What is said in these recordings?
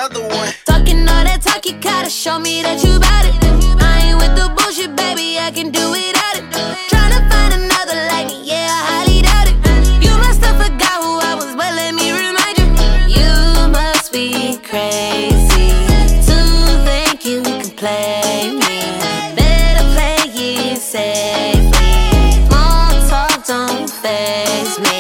another one. Talking all that talk, you gotta show me that you bout it. I ain't with the bullshit, baby, I can do without it. Tryna find another like me, yeah, I highly doubt it. You must have forgot who I was, but let me remind you. You must be crazy to think you can play me. Better play it safely. Small talk don't faze me.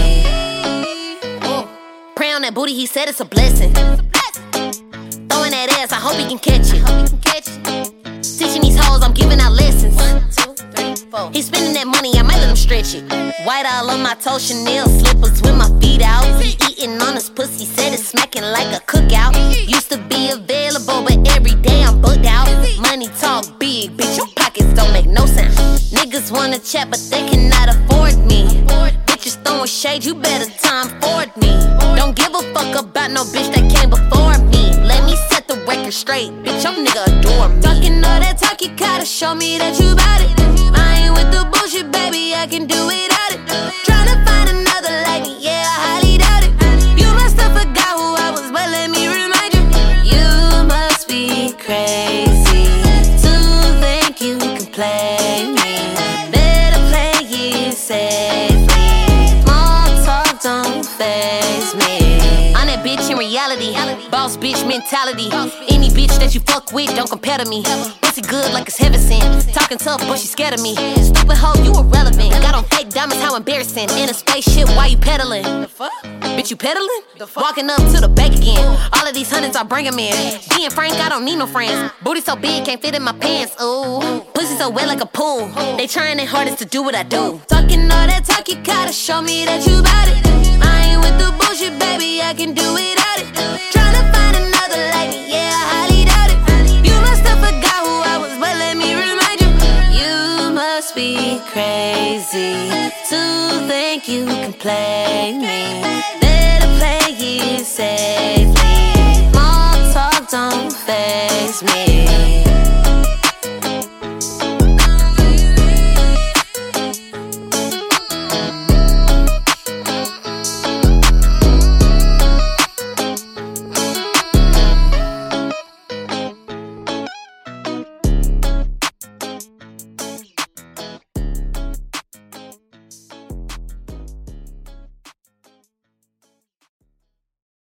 Pray on that booty, he said it's a blessing. Throwing that ass, I hope he can catch it. Teaching these hoes, I'm giving out lessons. 1, 2, 3, 4. He's spending that money, I might let him stretch it. White all on my toe, Chanel slippers with my feet out. He eating on his pussy, said it's smacking like a cookout. Used to be available, but every day I'm booked out. Money talk big, bitch, your pockets don't make no sound. Niggas wanna chat, but they cannot afford me. Bitches throwing shade, you better time forward me. Don't give a fuck about no bitch that came before me. Let me set the record straight, bitch, your nigga adore me. Talking all that talk, you gotta show me that you bout it. I ain't with the bullshit, baby, I can do without it. Tryna find another like me, yeah, I highly doubt it. You must have forgot who I was, but let me remind you. You must be crazy to think you can play me. Better play it safely. Small talk don't faze me. I'm that bitch in reality, boss bitch mentality. Any bitch that you fuck with don't compare to me. Pussy good like it's heaven sent. Talking tough, but she scared of me. Stupid hoe, you irrelevant. Got on fake diamonds, how embarrassing. In a spaceship, why you pedaling? The fuck? Bitch, you pedaling? Walking up to the bank again. All of these hundreds, I bring them in. Being frank, I don't need no friends. Booty so big, can't fit in my pants. Ooh, pussy so wet like a pool. They trying their hardest to do what I do. Talking all that talk, you gotta show me that you bout it. I ain't with the bullshit, baby, I can do without it. Tryna find another like me, yeah, I highly doubt it. You must have forgot who I was, but let me remind you. You must be crazy to think you can play me.